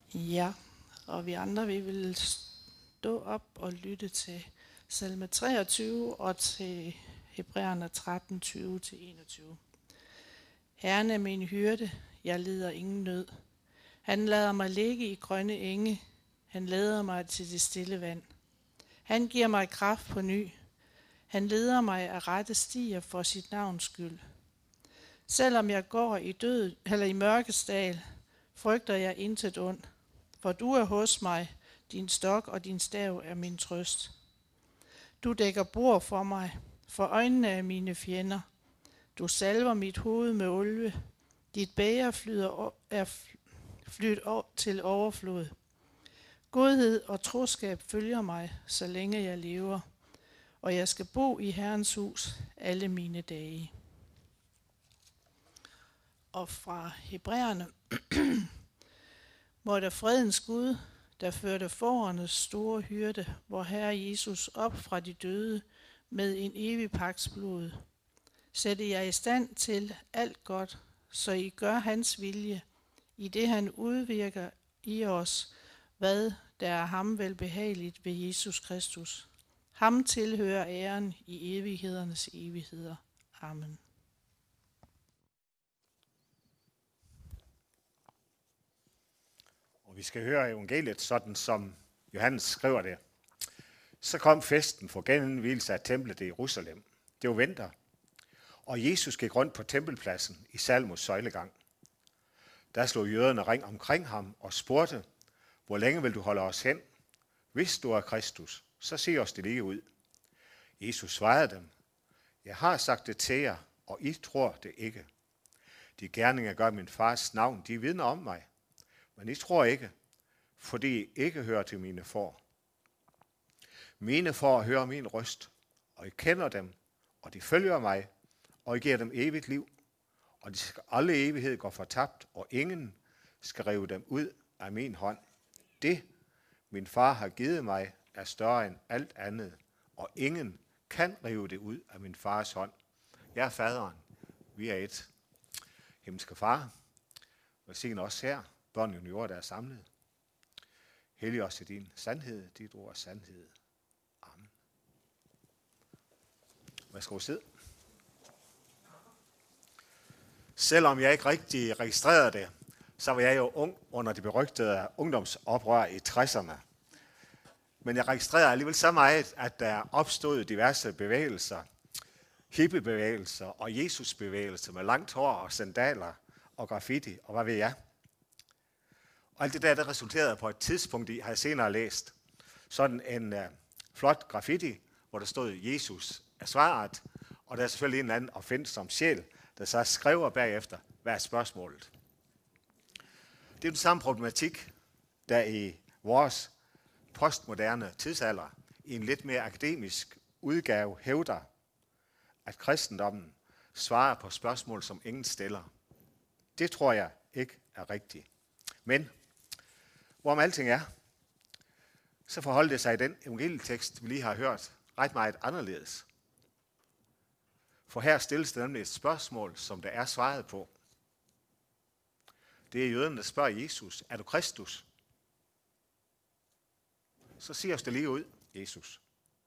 Ja, og vi andre, vi vil stå op og lytte til salme 23 og til Hebræerne 13, 20-21. Herren er min hyrde, jeg lider ingen nød. Han lader mig ligge i grønne enge, han leder mig til det stille vand. Han giver mig kraft på ny, han leder mig af rette stier for sit navns skyld. Selvom jeg går i mørkets dal, frygter jeg intet ondt, for du er hos mig, din stok og din stav er min trøst. Du dækker bord for mig, for øjnene af mine fjender. Du salver mit hoved med olie, dit bæger flyder til overflod. Godhed og troskab følger mig, så længe jeg lever, og jeg skal bo i Herrens hus alle mine dage. Og fra Hebræerne: Måtte fredens Gud, der førte fårenes store hyrde, vor Herre Jesus op fra de døde med en evig pagts blod, sætte jer i stand til alt godt, så I gør hans vilje, i det han udvirker i os, hvad der er ham velbehageligt ved Jesus Kristus. Ham tilhører æren i evighedernes evigheder. Amen. Og vi skal høre evangeliet sådan, som Johannes skriver det. Så kom festen for genindvielse af templet i Jerusalem. Det var vinter, og Jesus gik rundt på tempelpladsen i Salmos søjlegang. Der slog jøderne ring omkring ham og spurgte: Hvor længe vil du holde os hen? Hvis du er Kristus, så se os det lige ud. Jesus svarede dem: Jeg har sagt det til jer, og I tror det ikke. De gerninger gør min fars navn, de vidner om mig. Men I tror ikke, fordi I ikke hører til mine får. Mine får hører min røst, og I kender dem, og de følger mig, og I giver dem evigt liv. Og de skal alle evighed gå fortabt, og ingen skal rive dem ud af min hånd. Det, min far har givet mig, er større end alt andet, og ingen kan rive det ud af min fars hånd. Jeg er faderen, vi er et. Himmelske far, velsign os her, børn og juniorer, der er samlet. Hellig os i din sandhed, dit ord er sandhed. Amen. Værsgo at sidde. Selvom jeg ikke rigtig registrerede det, så var jeg jo ung under de berygtede ungdomsoprør i 60'erne. Men jeg registrerede alligevel så meget, at der opstod diverse bevægelser, hippiebevægelser og Jesusbevægelser med langt hår og sandaler og graffiti og hvad ved jeg. Og alt det der resulterede på et tidspunkt i, har jeg senere læst, sådan en flot graffiti, hvor der stod Jesus er svaret, og der er selvfølgelig en eller anden opfindsom sjæl, der så skriver bagefter, hvad er spørgsmålet. Det er den samme problematik, der i vores postmoderne tidsalder, i en lidt mere akademisk udgave, hævder, at kristendommen svarer på spørgsmål, som ingen stiller. Det tror jeg ikke er rigtigt. Men hvorom alting er, så forholder det sig i den evangelietekst, vi lige har hørt, ret meget anderledes. For her stilles der nemlig et spørgsmål, som der er svaret på. Det er jøderne, der spørger Jesus: Er du Kristus? Så siger os det lige ud, Jesus.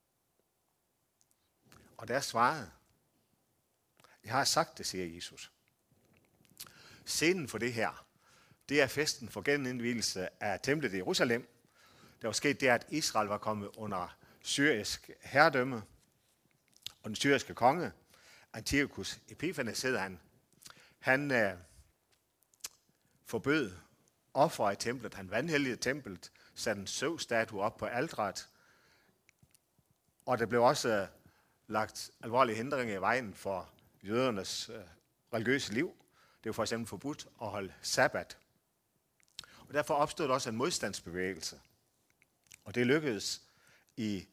Og der er svaret: Jeg har sagt det, siger Jesus. Scenen for det her, det er festen for genindvielse af templet i Jerusalem. Der var sket det, at Israel var kommet under syrisk herredømme, og den syriske konge, Antiochus Epiphanes hed han forbød offer i templet. Han vanhelligede templet, satte en Zeus-statue op på alteret, og der blev også lagt alvorlige hindringer i vejen for jødernes religiøse liv. Det var for eksempel forbudt at holde sabbat. Og derfor opstod der også en modstandsbevægelse. Og det lykkedes i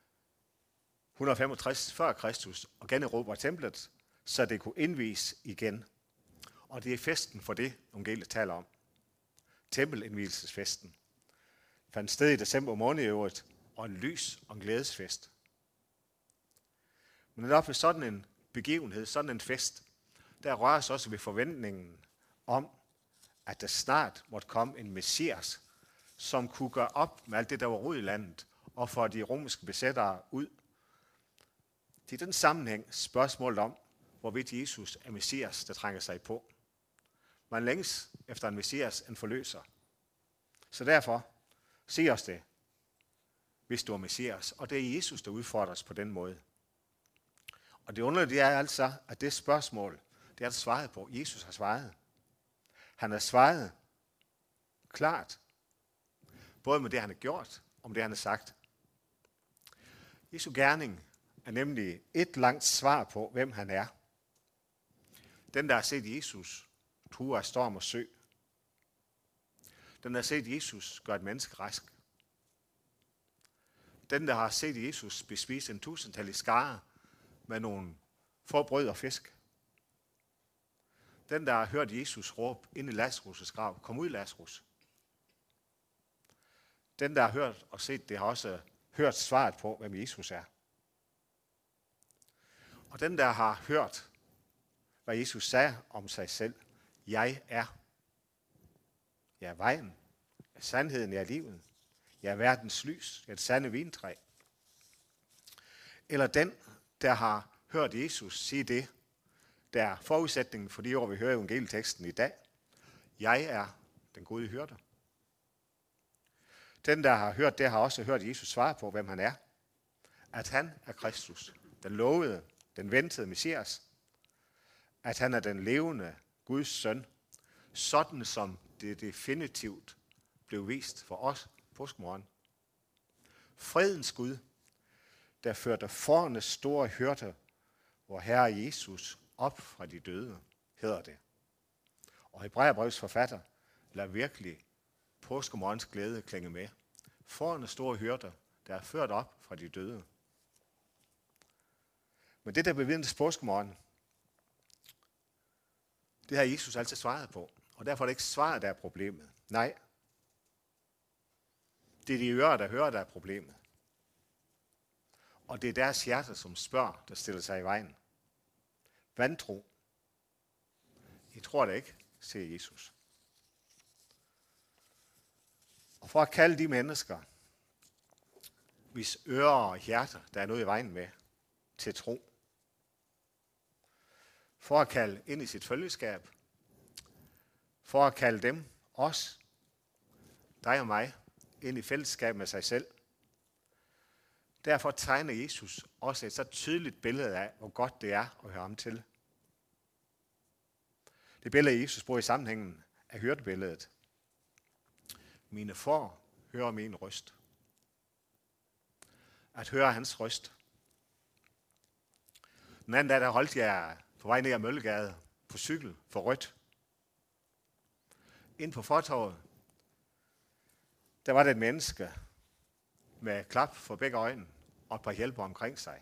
165 før Kristus at generobre templet, så det kunne indvies igen. Og det er festen for det, evangeliet taler om. Tempelindvielsesfesten fandt sted i december måned i øvrigt, og en lys og en glædesfest. Men netop ved sådan en begivenhed, sådan en fest, der røres også ved forventningen om, at der snart måtte komme en messias, som kunne gøre op med alt det, der var rod i landet, og få de romerske besættere ud. Det er den sammenhæng spørgsmålet om, hvorvidt Jesus er Messias, der trænger sig på. Man længes efter en Messias, en forløser. Så derfor, sig os det, hvis du er Messias. Og det er Jesus, der udfordrer os på den måde. Og det underlige er altså, at det spørgsmål, det er der svaret på. Jesus har svaret. Han har svaret klart. Både med det, han har gjort, og med det, han har sagt. Jesu gerning er nemlig et langt svar på, hvem han er. Den, der har set Jesus true af storm og sø. Den, der har set Jesus gøre et menneske rask. Den, der har set Jesus bespise en tusindtallig skare med nogle få brød og fisk. Den, der har hørt Jesus råbe ind i Lazarus' grav, kom ud Lazarus. Den, der har hørt og set det, har også hørt svaret på, hvem Jesus er. Og den, der har hørt, hvad Jesus sagde om sig selv, jeg er. Jeg er vejen, jeg er sandheden, jeg er livet. Jeg er verdens lys, jeg er et sande vintræ. Eller den, der har hørt Jesus sige det, der er forudsætningen for de ord, vi hører i evangelieteksten i dag. Jeg er den gode hyrde. Den, der har hørt det, har også hørt Jesus svare på, hvem han er. At han er Kristus, den lovede, den ventede Messias. At han er den levende Guds søn, sådan som det definitivt blev vist for os påskemorgen. Fredens Gud, der førte fornes store hyrde, hvor Herre Jesus op fra de døde, hedder det. Og Hebræerbrevets forfatter lader virkelig påskemorgens glæde klinge med. Fornes store hyrde, der er ført op fra de døde. Men det, der bevidnes påskemorgen, det har Jesus altid svaret på. Og derfor er det ikke svaret, der er problemet. Nej. Det er de ører, der hører, der er problemet. Og det er deres hjerter, som spørger, der stiller sig i vejen. Vantro. I tror det ikke, siger Jesus. Og for at kalde de mennesker, hvis ører og hjerter, der er noget i vejen med, til tro. For at kalde ind i sit følgeskab. For at kalde dem, os, dig og mig, ind i fællesskab med sig selv. Derfor tegner Jesus også et så tydeligt billede af, hvor godt det er at høre ham til. Det billede Jesus bruger i sammenhængen af hyrdebilledet. Mine får hører min røst. At høre hans røst. Den anden dag, der holdt jeg på vej ned ad Møllegade på cykel for rødt. Ind på fortovet, der var der et menneske med klap for begge øjne og et par hjælper omkring sig.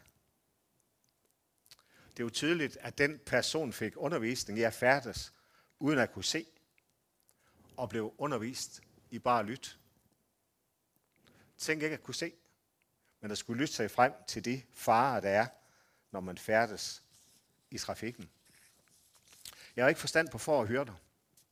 Det er jo tydeligt, at den person fik undervisning i at færdes, uden at kunne se, og blev undervist i bare at lytte. Tænk ikke at kunne se, men at skulle lytte sig frem til de farer, der er, når man færdes i trafikken. Jeg har ikke forstand på for at høre dig.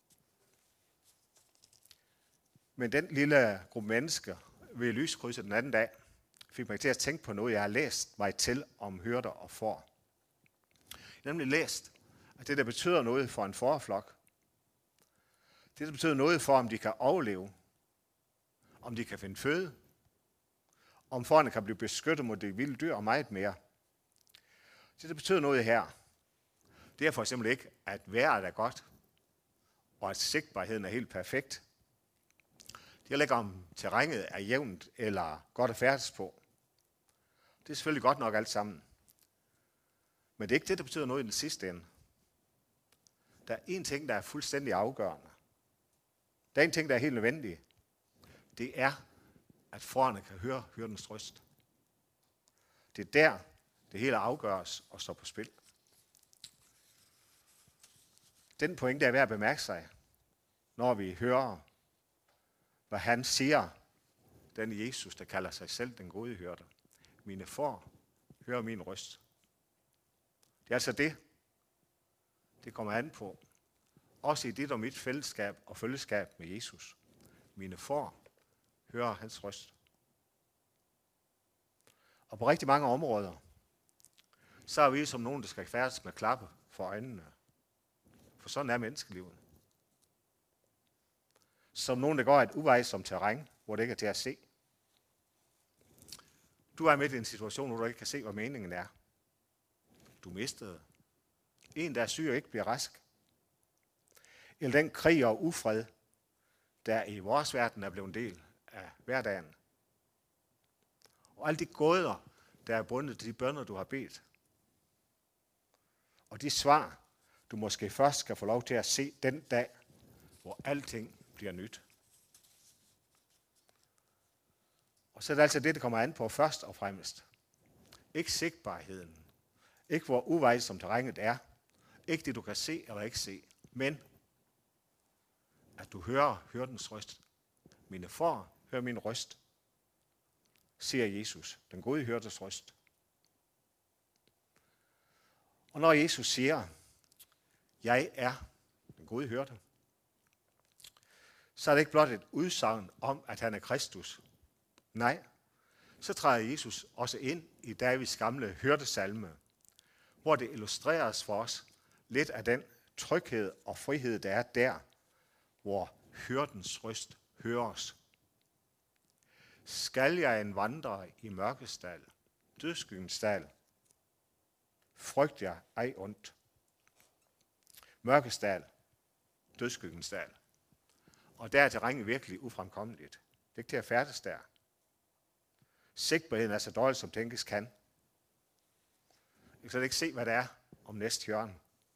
Men den lille gruppe mennesker ved lyskrydset den anden dag, fik mig til at tænke på noget, jeg har læst mig til om hyrder og får. Jeg har nemlig læst, at det, der betyder noget for en fåreflok, det, der betyder noget for, om de kan overleve, om de kan finde føde, om fårene kan blive beskyttet mod de vilde dyr og meget mere. Det, der betyder noget her, det er for eksempel ikke, at vejret er godt, og at sigtbarheden er helt perfekt. Det er ikke om terrænet er jævnt eller godt at færdes på. Det er selvfølgelig godt nok alt sammen. Men det er ikke det, der betyder noget i den sidste ende. Der er en ting, der er fuldstændig afgørende. Der er en ting, der er helt nødvendig. Det er, at fårene kan høre hyrdens røst. Det er der, det hele afgøres og står på spil. Den pointe er værd at bemærke sig, når vi hører, hvad han siger, den Jesus, der kalder sig selv den gode hyrde. Mine får hører min røst. Det er altså det kommer an på. Også i dit og mit fællesskab og følgeskab med Jesus. Mine får hører hans røst. Og på rigtig mange områder, så er vi som nogen, der skal færdes med klappe for øjnene. For sådan er menneskelivet. Som nogen, der går et uvejsomt terræn, hvor det ikke er til at se. Du er midt i en situation, hvor du ikke kan se, hvad meningen er. Du mistede. En, der er syg og ikke bliver rask. Eller den krig og ufred, der i vores verden er blevet en del af hverdagen. Og alle de gåder, der er bundet til de bønner, du har bedt. Og de svar, du måske først skal få lov til at se den dag, hvor alting bliver nyt. Og så er det altså det, der kommer an på først og fremmest. Ikke sigtbarheden. Ikke hvor uvejsomt terrænet er. Ikke det, du kan se eller ikke se. Men at du hører hyrdens røst. Mine får hører min røst, siger Jesus, den gode hyrdes røst. Og når Jesus siger, jeg er den gode hyrde, så er det ikke blot et udsagn om, at han er Kristus. Nej, så træder Jesus også ind i Davids gamle hyrdesalme, hvor det illustreres for os lidt af den tryghed og frihed, der er der, hvor hyrdens røst høres. Skal jeg en vandre i mørkets dal, dødsskyggens dal, frygt jeg ej ondt. Mørkets dal, dødsskyggens dal. Og der er terrænet virkelig ufremkommeligt. Det er ikke til at færdes der. Sigtbarheden er så dårlig, som tænkes kan. Jeg kan ikke se, hvad det er om næste hjørne.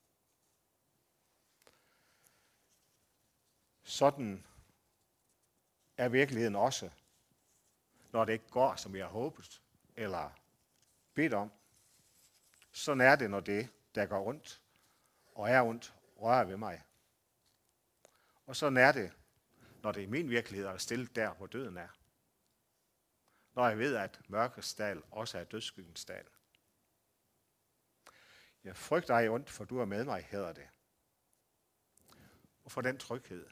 Sådan er virkeligheden også, når det ikke går, som vi har håbet eller bedt om. Sådan er det, når det, der går rundt og er ondt, rører ved mig. Og sådan er det, når det i min virkelighed er stillet der, hvor døden er. Når jeg ved, at mørkets dal også er dødsskyggens dal. Jeg frygter ej ondt, for du er med mig, hedder det. Og for den tryghed.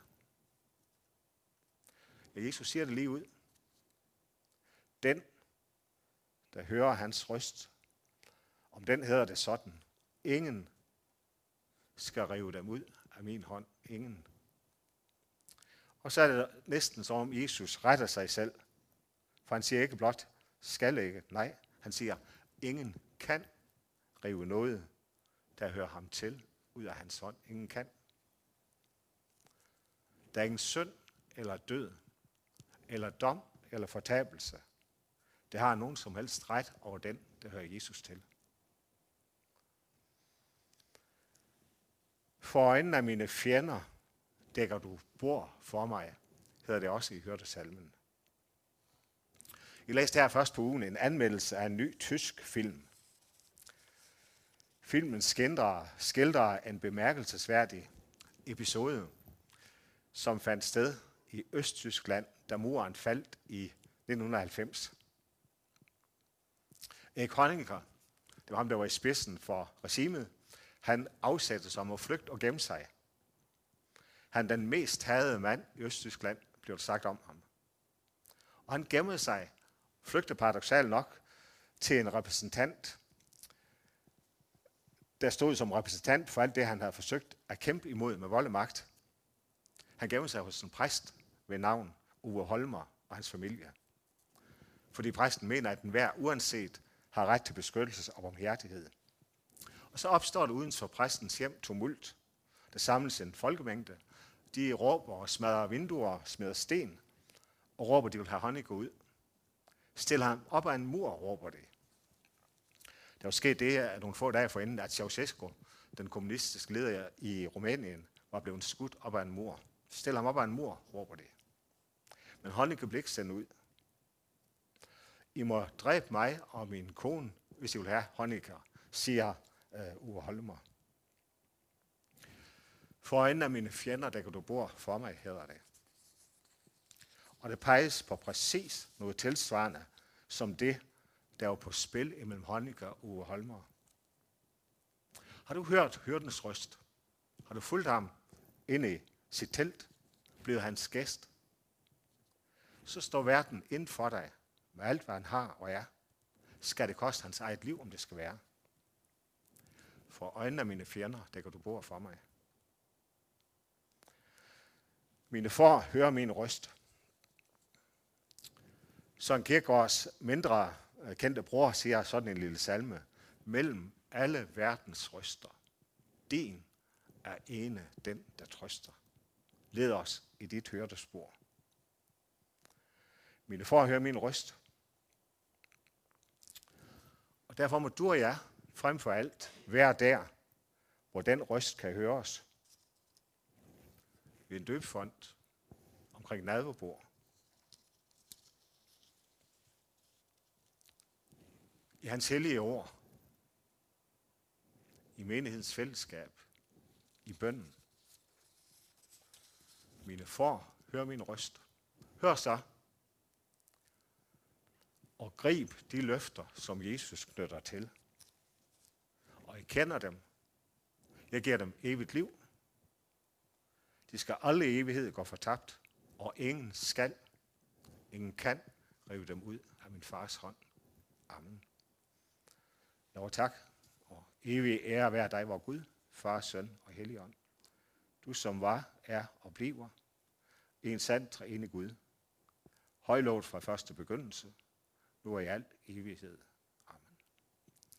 Ja, Jesus siger det lige ud. Den, der hører hans røst, om den hedder det sådan. Ingen skal rive dem ud af min hånd. Ingen. Og så er det næsten som om Jesus retter sig selv. For han siger ikke blot, skal ikke. Nej, han siger, ingen kan rive noget, der hører ham til, ud af hans hånd. Ingen kan. Der er ingen synd eller død, eller dom eller fortabelse. Det har nogen som helst ret over den, der hører Jesus til. For øjnene af mine fjender dækker du bord for mig, hedder det også i hyrdesalmen. Jeg læste her først på ugen en anmeldelse af en ny tysk film. Filmen skildrer en bemærkelsesværdig episode, som fandt sted i Østtyskland, da muren faldt i 1990. Erik Honecker, det var ham, der var i spidsen for regimet, han afsattes om at flygte og gemme sig. Han den mest hadede mand i Østtyskland, blev det sagt om ham. Og han gemmede sig, flygtede paradoksalt nok, til en repræsentant, der stod som repræsentant for alt det, han havde forsøgt at kæmpe imod med vold og magt. Han gemmede sig hos en præst ved navn Uwe Holmer og hans familie. Fordi præsten mener, at enhver uanset har ret til beskyttelse og barmhjertighed. Og så opstår det uden for præstens hjem tumult. Der samles en folkemængde. De råber og smadrer vinduer, smider sten, og råber, de vil have Honecker ud. Stiller ham op ad en mur, råber det. Der var sket det, at nogle få dage forinden, at Ceausescu, den kommunistiske leder i Rumænien, var blevet skudt op ad en mur. Stiller ham op ad en mur, råber det. Men Honecker blev ikke sendt ud. I må dræbe mig og min kone, hvis I vil have Honecker, siger Uwe Holmer. For øjnene af mine fjender, der kan du bor for mig, hedder det. Og det peges på præcis noget tilsvarende, som det, der var på spil imellem Honecker og Uwe Holmer. Har du hørt hyrdens røst? Har du fulgt ham ind i sit telt? Blevet hans gæst? så står verden inden for dig med alt, hvad han har og er. Skal det koste hans eget liv, om det skal være? For øjnene af mine fjender dækker du bord for mig. Mine får hører min røst. Søren Kierkegaards mindre kendte bror siger sådan en lille salme. Mellem alle verdens røster. Din er ene den, der trøster. Led os i dit hyrdespor. Mine får hører min røst. Og derfor må du og jeg frem for alt være der, hvor den røst kan høres. Ved en døbefond omkring nadverbord. I hans hellige ord. I menighedens fællesskab. I bønnen. Mine får hører min røst. Hør så. Og grib de løfter, som Jesus knytter til. Og I kender dem. Jeg giver dem evigt liv. De skal aldrig i evighed gå fortabt, og ingen skal, ingen kan rive dem ud af min fars hånd. Amen. Lov tak, og evig ære være dig, vor Gud, Far, Søn og Helligånd. Du som var, er og bliver en sand treenig Gud. Højlovet fra første begyndelse, nu er i al evighed.